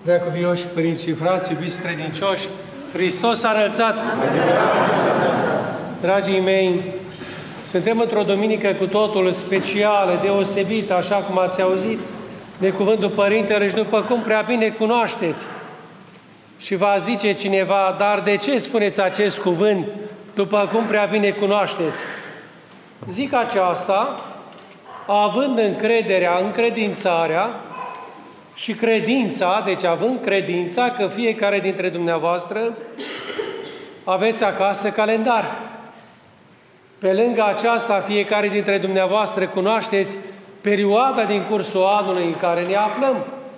Preacuvioși părinți și frați, iubiți credincioși, Hristos a înălțat! Dragii mei, suntem într-o duminică cu totul specială, deosebită, așa cum ați auzit de cuvântul Părintelui și după cum prea bine cunoașteți. Și va zice cineva, dar de ce spuneți acest cuvânt după cum prea bine cunoașteți? Zic aceasta, având încrederea, încredințarea și credința, deci având credința că fiecare dintre dumneavoastră aveți acasă calendar. Pe lângă aceasta, fiecare dintre dumneavoastră cunoașteți perioada din cursul anului în care ne aflăm.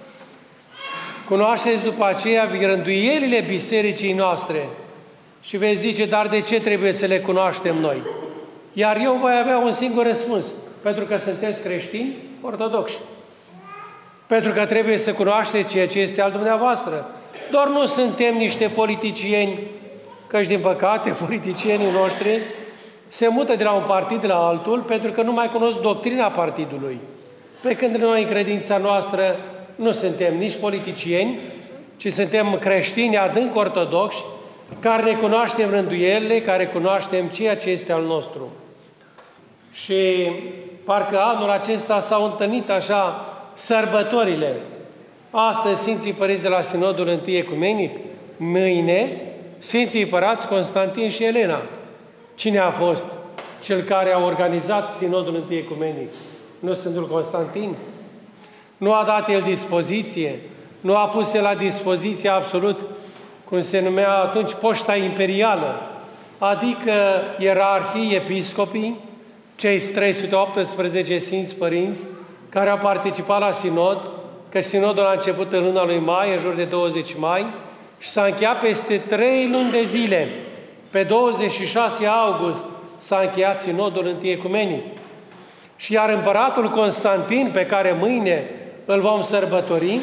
Cunoașteți după aceea rânduielile bisericii noastre și veți zice, dar de ce trebuie să le cunoaștem noi? Iar eu voi avea un singur răspuns, pentru că sunteți creștini ortodoxi. Pentru că trebuie să cunoașteți ceea ce este al dumneavoastră. Doar nu suntem niște politicieni, căci din păcate politicienii noștri se mută de la un partid la altul pentru că nu mai cunosc doctrina partidului. Pe când noi în credința noastră nu suntem nici politicieni, ci suntem creștini adânc ortodoxi, care ne cunoaștem rânduielile, care cunoaștem ceea ce este al nostru. Și parcă anul acesta s-au întâlnit așa sărbătorile. Astăzi Sfinții Părinți de la Sinodul I Ecumenic, mâine Sfinții Împărați Constantin și Elena. Cine a fost cel care a organizat Sinodul I Ecumenic? Nu Sfântul Constantin? Nu a dat el dispoziție? Nu a pus el la dispoziție absolut, cum se numea atunci, poșta imperială, adică ierarhii, episcopii, cei 318 Sfinți Părinți, care au participat la Sinod, că Sinodul a început în luna lui mai, în jur de 20 mai, și s-a încheiat peste 3 luni de zile. Pe 26 august s-a încheiat Sinodul I Ecumenic. Și iar împăratul Constantin, pe care mâine îl vom sărbători,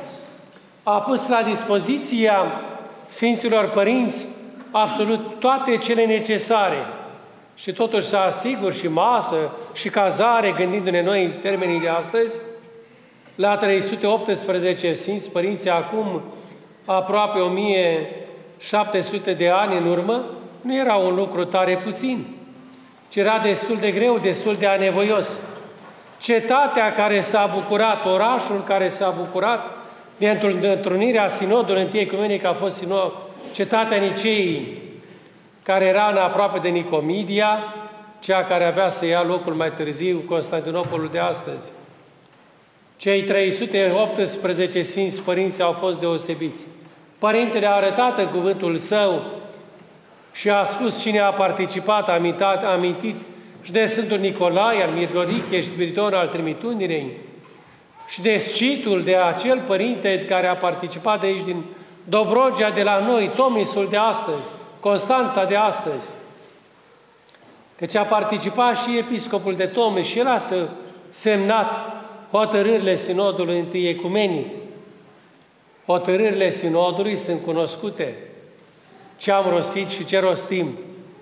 a pus la dispoziția Sfinților Părinți absolut toate cele necesare. Și totuși să asigur și masă și cazare, gândindu-ne noi în termenii de astăzi, la 318 Sfinți Părinți, acum aproape 1700 de ani în urmă, nu era un lucru tare puțin, ci era destul de greu, destul de anevoios. Cetatea care s-a bucurat, orașul care s-a bucurat de întrunirea Sinodului I Ecumenic a fost cetatea Niceii, care era în aproape de Nicomedia, cea care avea să ia locul mai târziu, Constantinopolul de astăzi. Cei 318 Sfinți Părinți au fost deosebiți. Părintele a arătat în cuvântul său și a spus cine a participat, a amintit și de Sfântul Nicolae, al Mirlorichie și Spiriton al Trimitundinei, și de scitul de acel părinte care a participat de aici din Dobrogea de la noi, Tomisul de astăzi, Constanța de astăzi. Căci a participat și episcopul de Tomis și el a semnat hotărârile Sinodului I Ecumenic. Hotărârile Sinodului sunt cunoscute. Ce am rostit și ce rostim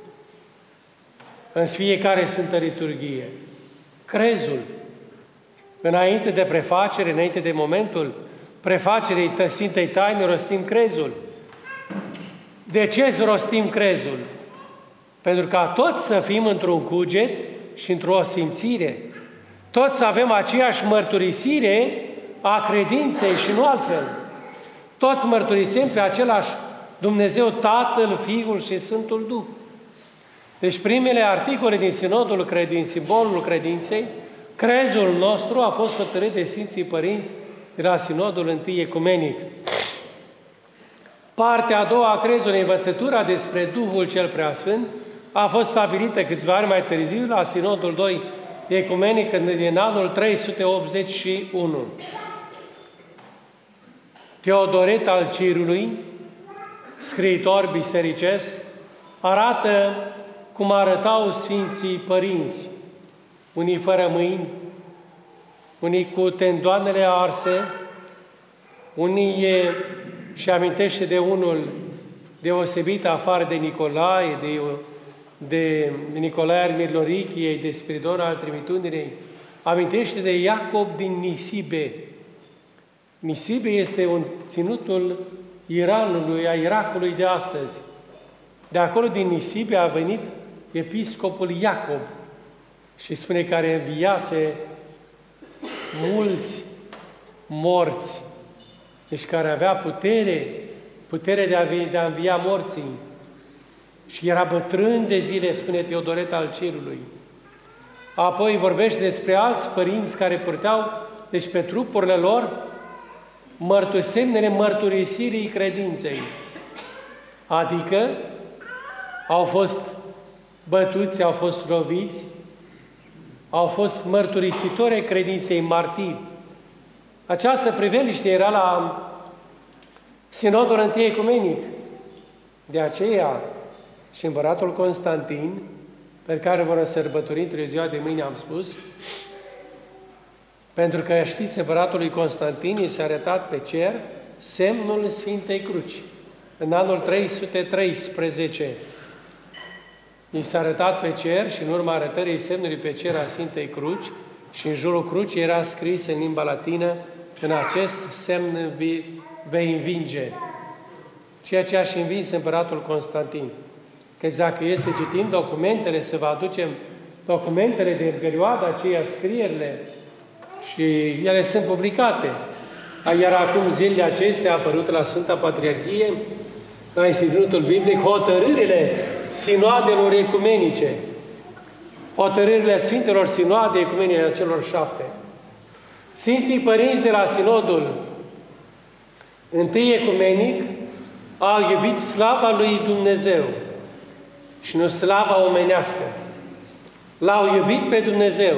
în fiecare Sfântă Liturghie. Crezul. Înainte de prefacere, înainte de momentul prefacerii Sfintei Taine, rostim crezul. De ce rostim crezul? Pentru ca toți să fim într-un cuget și într-o simțire. Toți să avem aceeași mărturisire a credinței și nu altfel. Toți mărturisim pe același Dumnezeu Tatăl, Fiul și Sfântul Duh. Deci primele articole din Sinodul din simbolul credinței, crezul nostru a fost hotărât de Sfinții Părinți de la Sinodul I Ecumenic. Partea a doua a crezului, învățătura despre Duhul cel Preasfânt, a fost stabilită câțiva ani mai târziu la Sinodul II Ecumenic în anul 381. Teodoret al Cirului, scriitor bisericesc, arată cum arătau Sfinții Părinți, unii fără mâini, unii cu tendoanele arse, unii și amintește de unul deosebit afară de Nicolae, de Nicolae al Mirlorichiei, de Spiridon al Trimitundinei, amintește de Iacob din Nisibe. Nisibie este un ținutul Iranului, a Irakului de astăzi. De acolo, din Nisibie, a venit episcopul Iacob și spune că înviase mulți morți, deci care avea putere de a învia morții. Și era bătrân de zile, spune Teodoret al Cerului. Apoi vorbește despre alți părinți care purteau, deci pe trupurile lor, semnele mărturisirii credinței. Adică au fost bătuți, au fost loviți, au fost mărturisitori ai credinței, martiri. Această priveliște era la Sinodul Întâi Ecumenic. De aceea și împăratul Constantin, pe care vor sărbători într-o ziua de mâine, am spus, pentru că, știți, împăratului Constantin i s-a arătat pe cer semnul Sfintei Cruci. În anul 313 i s-a arătat pe cer și în urma arătării semnului pe cer a Sfintei Cruci și în jurul crucii era scris în limba latină: în acest semn vei învinge. Ceea ce a și învins împăratul Constantin. Căci dacă e să citim documentele, să vă aducem documentele de perioada aceea, scrierile, și ele sunt publicate. Iar acum, zilele acestea, a apărut la Sfânta Patriarhie, la Institutul Biblic, hotărârile sinoadelor ecumenice, hotărârile Sfintelor Sinoade Ecumenice a celor 7. Sfinții Părinți de la Sinodul Întâi Ecumenic au iubit slava lui Dumnezeu și nu slava omenească. L-au iubit pe Dumnezeu.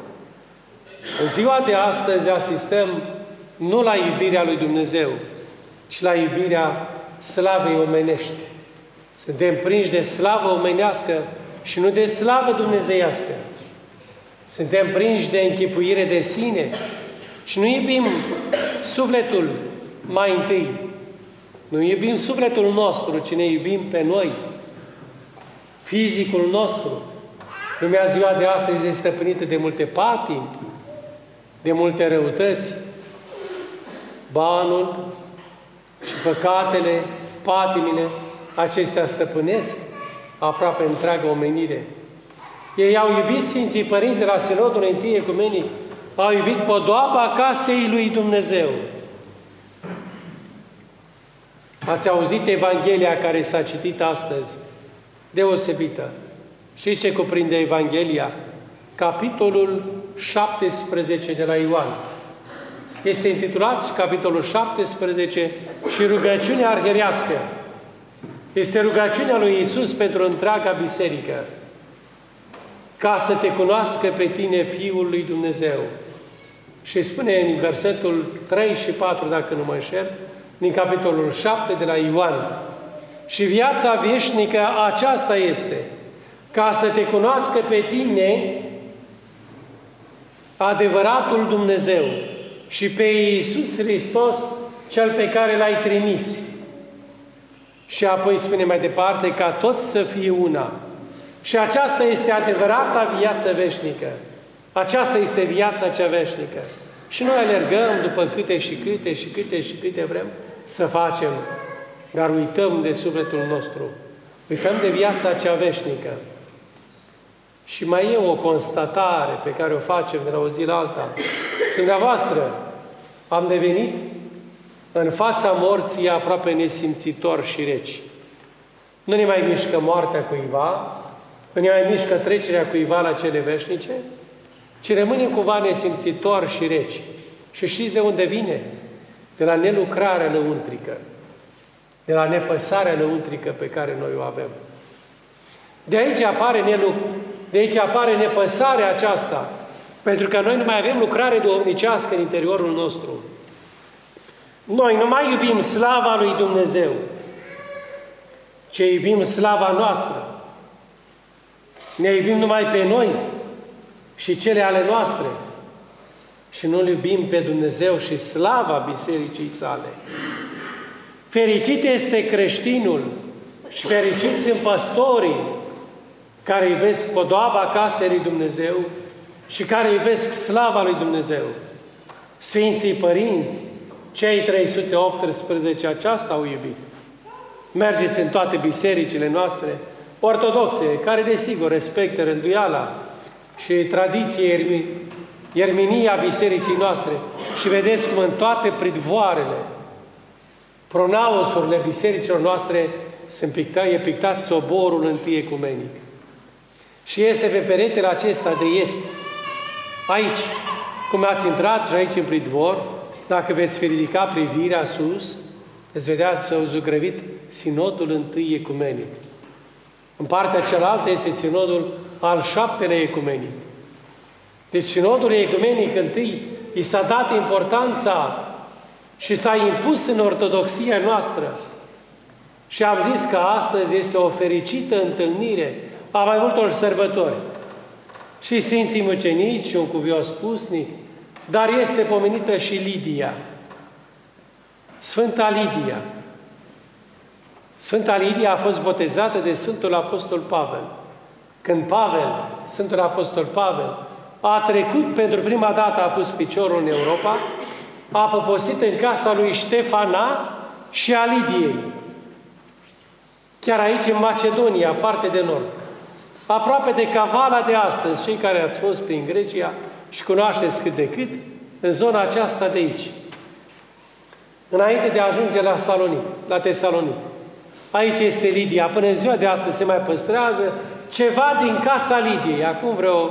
În ziua de astăzi asistăm nu la iubirea lui Dumnezeu, ci la iubirea slavei omenești. Suntem prinși de slavă omenească și nu de slavă dumnezeiască. Suntem prinși de închipuire de sine și nu iubim sufletul mai întâi. Nu iubim sufletul nostru, ci ne iubim pe noi, fizicul nostru. Lumea ziua de astăzi este stăpânită de multe patimi, de multe răutăți. Banul și păcatele, patimile, acestea stăpânesc aproape întreaga omenire. Ei au iubit Sfinții Părinți de la Sinodul Întâi Ecumenic, au iubit podoaba casei lui Dumnezeu. Ați auzit Evanghelia care s-a citit astăzi, deosebită. Știți ce cuprinde Evanghelia? Capitolul 17 de la Ioan. Este intitulat capitolul 17 și rugăciunea arhierească. Este rugăciunea lui Iisus pentru întreaga biserică, ca să te cunoască pe tine, Fiul lui Dumnezeu. Și spune în versetul 3 și 4, dacă nu mă înșel, din capitolul 7 de la Ioan: și viața veșnică aceasta este, ca să te cunoască pe tine, adevăratul Dumnezeu, și pe Iisus Hristos, Cel pe care L-ai trimis. Și apoi spune mai departe, ca toți să fie una. Și aceasta este adevărata viață veșnică. Aceasta este viața cea veșnică. Și noi alergăm după câte și câte și câte și câte vrem să facem, dar uităm de sufletul nostru. Uităm de viața cea veșnică. Și mai e o constatare pe care o facem de la o zi la alta. Și dumneavoastră am devenit în fața morții aproape nesimțitori și reci. Nu ne mai mișcă moartea cuiva, nu ne mai mișcă trecerea cuiva la cele veșnice, ci rămânem cumva nesimțitori și reci. Și știți de unde vine? De la nelucrarea lăuntrică, de la nepăsarea lăuntrică pe care noi o avem. De aici apare nepăsarea aceasta, pentru că noi nu mai avem lucrare duhovnicească în interiorul nostru. Noi nu mai iubim slava lui Dumnezeu, ci iubim slava noastră. Ne iubim numai pe noi și cele ale noastre și nu iubim pe Dumnezeu și slava bisericii sale. Fericit este creștinul și fericiți sunt păstorii care iubesc podoaba casei lui Dumnezeu și care iubesc slava lui Dumnezeu. Sfinții Părinți, Cei 318 aceasta au iubit. Mergeți în toate bisericile noastre ortodoxe, care desigur respectă rânduiala și tradiție ierminia bisericii noastre și vedeți cum în toate pridvoarele, pronausurile bisericilor noastre e pictat soborul întâi ecumenic. Și este pe peretele acesta de est. Aici, cum ați intrat și aici în pridvor, dacă veți fi ridica privirea sus, veți vedea s-au zugrăvit sinodul întâi ecumenic. În partea cealaltă este sinodul al 7-lea ecumenic. Deci sinodul ecumenic întâi i s-a dat importanța și s-a impus în ortodoxia noastră. Și am zis că astăzi este o fericită întâlnire a mai multor sărbători. Și Sfinții Mucenici și un cuvios pusnic, dar este pomenită și Lidia. Sfânta Lidia. Sfânta Lidia a fost botezată de Sfântul Apostol Pavel. Când Pavel, Sfântul Apostol Pavel, a trecut pentru prima dată, a pus piciorul în Europa, a poposit în casa lui Ștefana și a Lidiei. Chiar aici, în Macedonia, parte de nord. Aproape de Cavala de astăzi, cei care ați fost prin Grecia și cunoașteți cât de cât, în zona aceasta de aici. Înainte de a ajunge la Tesalonic. Aici este Lidia. Până în ziua de astăzi se mai păstrează ceva din casa Lidiei. Acum vreo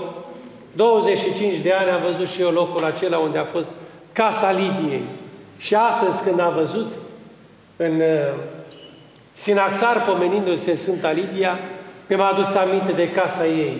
25 de ani am văzut și eu locul acela unde a fost casa Lidiei. Și astăzi, când am văzut în Sinaxar pomenindu-se Sfânta Lidia, mi-am adus aminte de casa ei.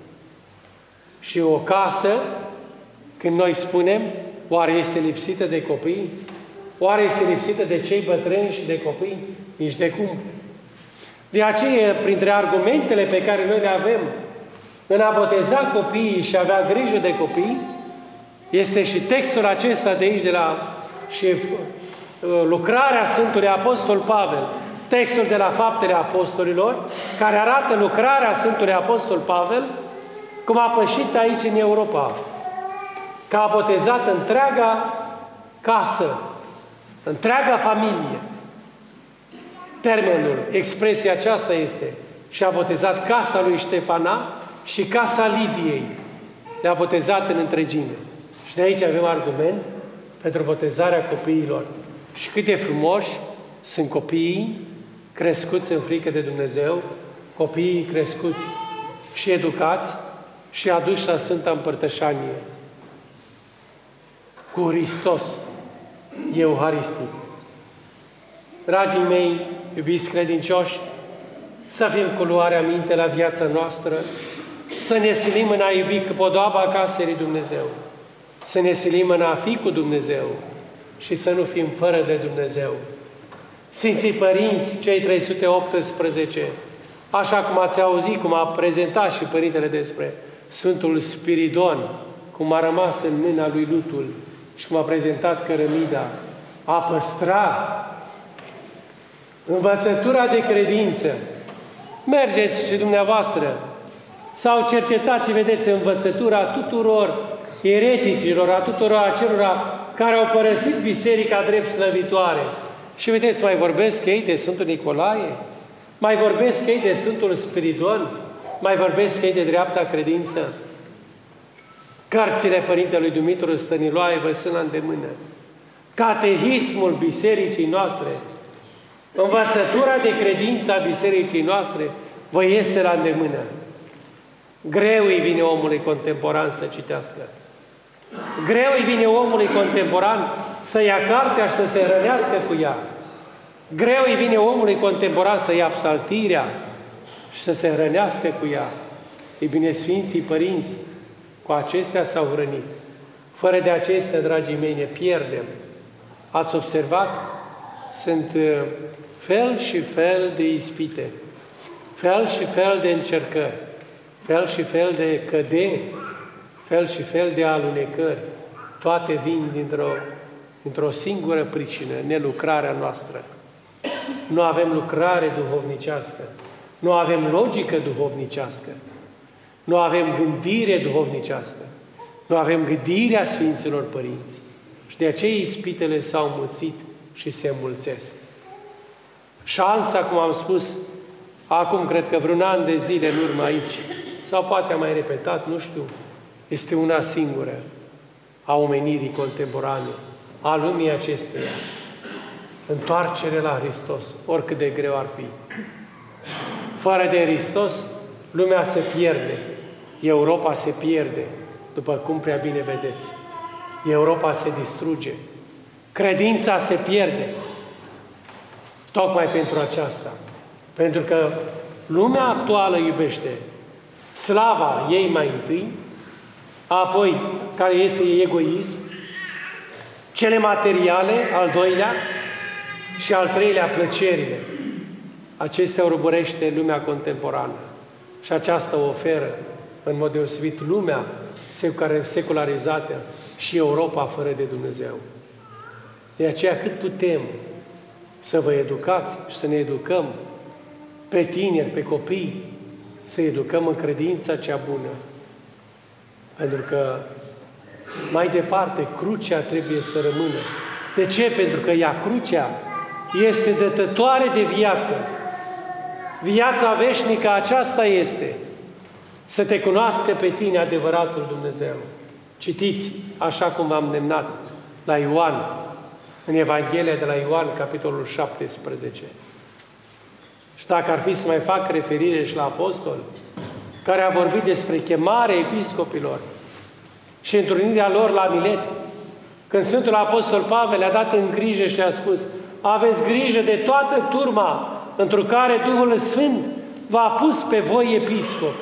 Și o casă, când noi spunem, oare este lipsită de copii? Oare este lipsită de cei bătrâni și de copii? Nici de cum. De aceea, printre argumentele pe care noi le avem în a boteza copiii și a avea grijă de copii, este și textul acesta de aici, și lucrarea Sfântului Apostol Pavel, textul de la Faptele Apostolilor, care arată lucrarea Sfântului Apostol Pavel, cum a pășit aici în Europa, că a botezat întreaga casă, întreaga familie. Termenul, expresia aceasta este, și a botezat casa lui Ștefana și casa Lidiei. Le-a botezat în întregime. Și de aici avem argument pentru botezarea copiilor. Și cât de frumoși sunt copiii crescuți în frică de Dumnezeu, copiii crescuți și educați și aduși la Sfânta Împărtășanie. Cu Hristos euharistic. Dragii mei, iubiți credincioși, să fim cu luarea minte la viața noastră, să ne silim în a iubi podoaba casei lui Dumnezeu, să ne silim în a fi cu Dumnezeu și să nu fim fără de Dumnezeu. Sfinții Părinți, cei 318, așa cum ați auzit, cum a prezentat și Părintele despre Sfântul Spiridon, cum a rămas în mâna lui lutul și cum a prezentat cărămida, a păstra învățătura de credință. Mergeți și dumneavoastră sau cercetați și vedeți învățătura tuturor ereticilor, a tuturor acelora care au părăsit biserica drept slăvitoare. Și vedeți, mai vorbesc ei de Sfântul Nicolae, mai vorbesc ei de Sfântul Spiridon, mai vorbesc ei de dreapta credință. Cărțile Părintelui Dumitru Stăniloae vă sunt la îndemână. Catehismul bisericii noastre, învățătura de credință a bisericii noastre vă este la îndemână. Greu îi vine omului contemporan să citească. Greu îi vine omului contemporan să ia cartea și să se rănească cu ea. Greu îi vine omului contemporan să ia psaltirea și să se rănească cu ea. Ei bine, Sfinții Părinți cu acestea s-au hrănit. Fără de acestea, dragii mei, ne pierdem. Ați observat? Sunt fel și fel de ispite, fel și fel de încercări, fel și fel de căderi, fel și fel de alunecări. Toate vin dintr-o singură pricină, nelucrarea noastră. Nu avem lucrare duhovnicească, nu avem logică duhovnicească, nu avem gândire duhovnicească, nu avem gândirea Sfinților Părinți. Și Și de aceea ispitele s-au mulțit și se înmulțesc. Șansa, cum am spus, acum cred că vreun an de zile în urmă aici, sau poate am mai repetat, nu știu, este una singură a omenirii contemporane, a lumii acesteia. Întoarcere la Hristos, oricât de greu ar fi. Fără de Hristos, lumea se pierde. Europa se pierde, după cum prea bine vedeți. Europa se distruge. Credința se pierde. Tocmai pentru aceasta. Pentru că lumea actuală iubește slava ei mai întâi, apoi, care este egoism, cele materiale, al doilea, și al treilea, plăcerile. Acestea urmărește lumea contemporană. Și aceasta oferă, în mod deosebit, lumea secularizată și Europa fără de Dumnezeu. De aceea, cât putem să vă educați și să ne educăm pe tineri, pe copii, să educăm în credința cea bună. Pentru că mai departe, crucea trebuie să rămână. De ce? Pentru că ea, crucea, este dătătoare de viață. Viața veșnică aceasta este. Să te cunoască pe tine adevăratul Dumnezeu. Citiți, așa cum v-am îndemnat, la Ioan, în Evanghelia de la Ioan, capitolul 17. Și dacă ar fi să mai fac referire și la apostol, care a vorbit despre chemarea episcopilor și întrunirea lor la Milet, când Sfântul Apostol Pavel le-a dat în grijă și le-a spus: aveți grijă de toată turma într-o care Duhul Sfânt v-a pus pe voi episcopi.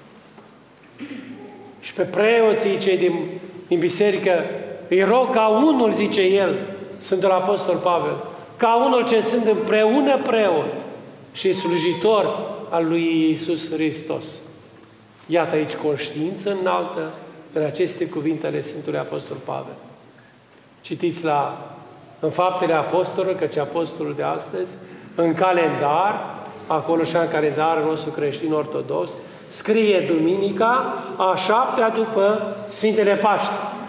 Și pe preoții cei din biserică îi rog ca unul, zice el, Sfântul Apostol Pavel, ca unul ce sunt împreună preot și slujitor al lui Iisus Hristos. Iată aici conștiință înaltă în aceste cuvinte ale Sfântului Apostol Pavel. Citiți în Faptele Apostolilor, căci apostolul de astăzi, în calendar, acolo și în calendarul nostru creștin ortodox, scrie duminica a 7-a după Sfintele Paști.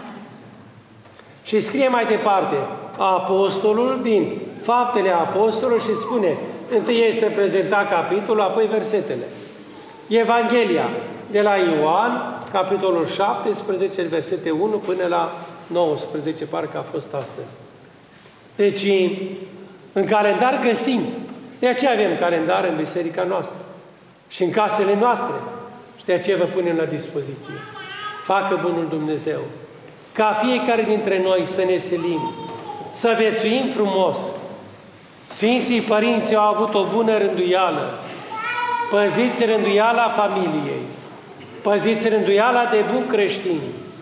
Și scrie mai departe, apostolul din Faptele Apostolilor și spune, întâi este prezentat capitolul, apoi versetele. Evanghelia de la Ioan, capitolul 17, versete 1 până la 19, parcă a fost astăzi. Deci, în calendar găsim. De aceea avem calendar în biserica noastră și în casele noastre. Și de aceea vă punem la dispoziție. Facă bunul Dumnezeu ca fiecare dintre noi să ne silim, să viețuim frumos. Sfinții Părinți au avut o bună rânduială. Păziți rânduiala familiei. Păziți rânduiala de bun creștin.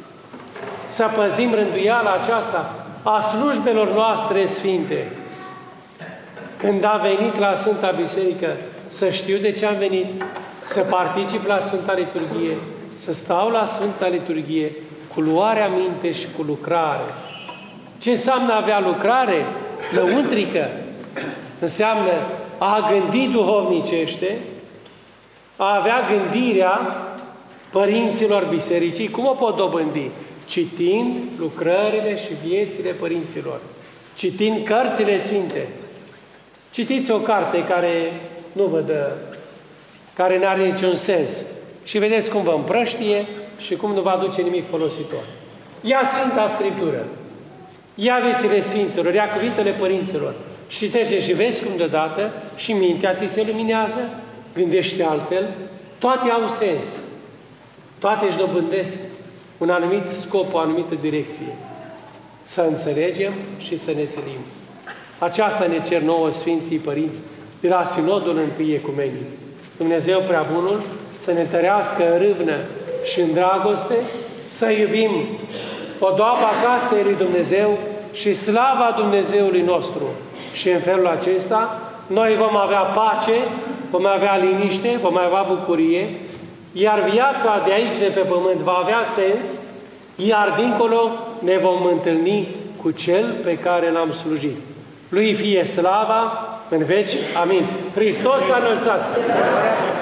Să păzim rânduiala aceasta a slujbelor noastre sfinte. Când am venit la Sfânta Biserică, să știu de ce am venit, să particip la Sfânta Liturghie, să stau la Sfânta Liturghie cu luarea minte și cu lucrare. Ce înseamnă a avea lucrare lăuntrică? Înseamnă a gândi duhovnicește, a avea gândirea părinților bisericii. Cum o pot dobândi? Citind lucrările și viețile părinților, citind cărțile sfinte. Citiți o carte care nu vă dă, care nu are niciun sens și vedeți cum vă împrăștie și cum nu vă aduce nimic folositor. Ia Sfânta Scriptură, ia viețile Sfinților, ia cuvintele părinților, citește și vezi cum deodată și mintea ți se luminează, gândește altfel, toate au sens, toate își dobândesc un anumit scop, o anumită direcție. Să înțelegem și să ne silim. Aceasta ne cer nouă Sfinții Părinți de la Sinodul Întâi Ecumenic. Dumnezeu prea bunul să ne tărească în râvnă și în dragoste, să iubim podoaba casei lui Dumnezeu și slava Dumnezeului nostru. Și în felul acesta noi vom avea pace, vom avea liniște, vom avea bucurie, iar viața de aici, de pe pământ, va avea sens, iar dincolo ne vom întâlni cu Cel pe care L-am slujit. Lui fie slava în veci. Amin. Hristos s-a înălțat!